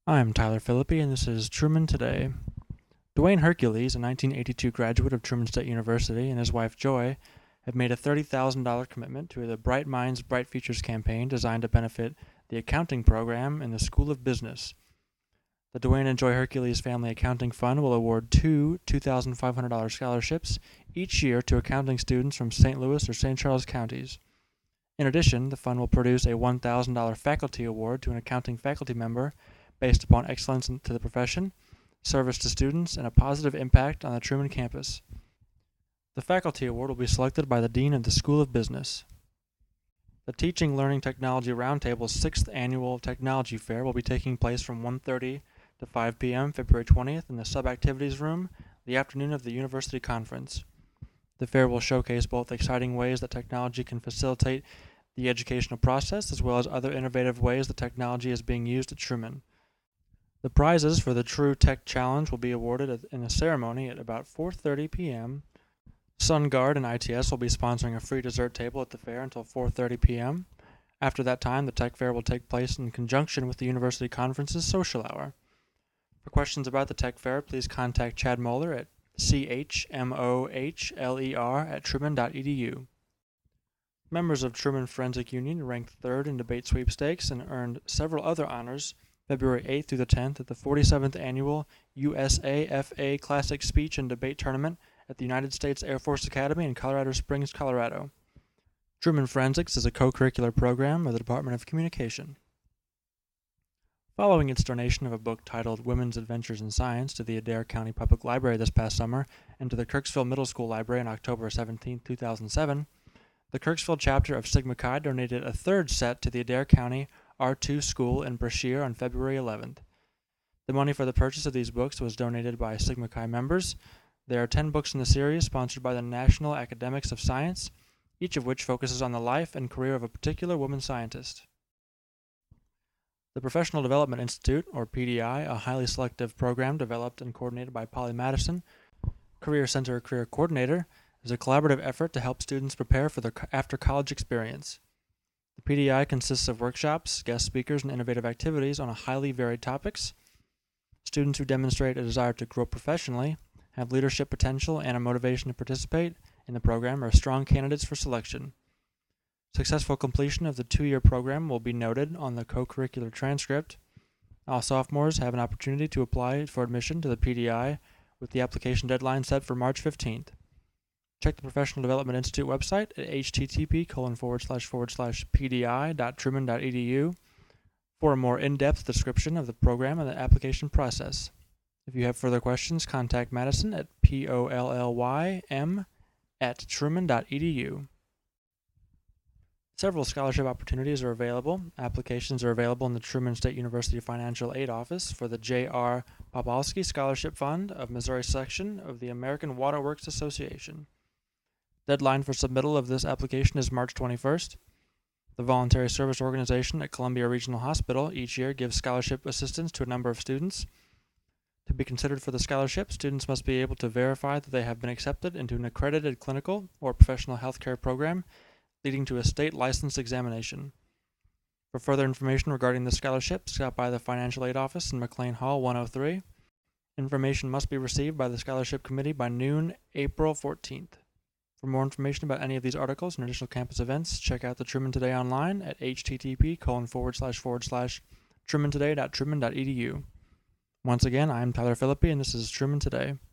I'm Tyler Philippi, and this is Truman Today. Dwayne Hercules, a 1982 graduate of Truman State University, and his wife Joy have made a $30,000 commitment to the Bright Minds, Bright Futures campaign designed to benefit the accounting program in the School of Business. The Dwayne and Joy Hercules Family Accounting Fund will award two $2,500 scholarships each year to accounting students from St. Louis or St. Charles counties. In addition, the fund will produce a $1,000 faculty award to an accounting faculty member based upon excellence to the profession, service to students, and a positive impact on the Truman campus. The faculty award will be selected by the Dean of the School of Business. The Teaching Learning Technology Roundtable's 6th Annual Technology Fair will be taking place from 1:30 to 5 p.m. February 20th in the Sub-Activities Room, the afternoon of the University Conference. The fair will showcase both exciting ways that technology can facilitate the educational process as well as other innovative ways that technology is being used at Truman. The prizes for the True Tech Challenge will be awarded in a ceremony at about 4:30 p.m. SunGuard and ITS will be sponsoring a free dessert table at the fair until 4:30 p.m. After that time, the Tech Fair will take place in conjunction with the University Conference's social hour. For questions about the Tech Fair, please contact Chad Moeller at chmohler@truman.edu. Members of Truman Forensic Union ranked third in debate sweepstakes and earned several other honors February 8th through the 10th at the 47th Annual USAFA Classic Speech and Debate Tournament at the United States Air Force Academy in Colorado Springs, Colorado. Truman Forensics is a co-curricular program of the Department of Communication. Following its donation of a book titled Women's Adventures in Science to the Adair County Public Library this past summer and to the Kirksville Middle School Library on October 17, 2007, the Kirksville chapter of Sigma Chi donated a third set to the Adair County R2 School in Brashear on February 11th. The money for the purchase of these books was donated by Sigma Chi members. There are 10 books in the series sponsored by the National Academics of Science, each of which focuses on the life and career of a particular woman scientist. The Professional Development Institute, or PDI, a highly selective program developed and coordinated by Polly Madison, Career Center Career Coordinator, is a collaborative effort to help students prepare for their after-college experience. The PDI consists of workshops, guest speakers, and innovative activities on highly varied topics. Students who demonstrate a desire to grow professionally, have leadership potential, and a motivation to participate in the program are strong candidates for selection. Successful completion of the 2-year program will be noted on the co-curricular transcript. All sophomores have an opportunity to apply for admission to the PDI with the application deadline set for March 15th. Check the Professional Development Institute website at http://pdi.truman.edu for a more in-depth description of the program and the application process. If you have further questions, contact Madison at pollym@truman.edu. Several scholarship opportunities are available. Applications are available in the Truman State University Financial Aid Office for the J.R. Popolsky Scholarship Fund of Missouri section of the American Water Works Association. Deadline for submittal of this application is March 21st. The Voluntary Service Organization at Columbia Regional Hospital each year gives scholarship assistance to a number of students. To be considered for the scholarship, students must be able to verify that they have been accepted into an accredited clinical or professional healthcare program leading to a state license examination. For further information regarding this scholarship, stop by the Financial Aid Office in McLean Hall 103. Information must be received by the Scholarship Committee by noon, April 14th. For more information about any of these articles and additional campus events, check out the Truman Today online at http://trumantoday.truman.edu. Once again, I'm Tyler Philippi, and this is Truman Today.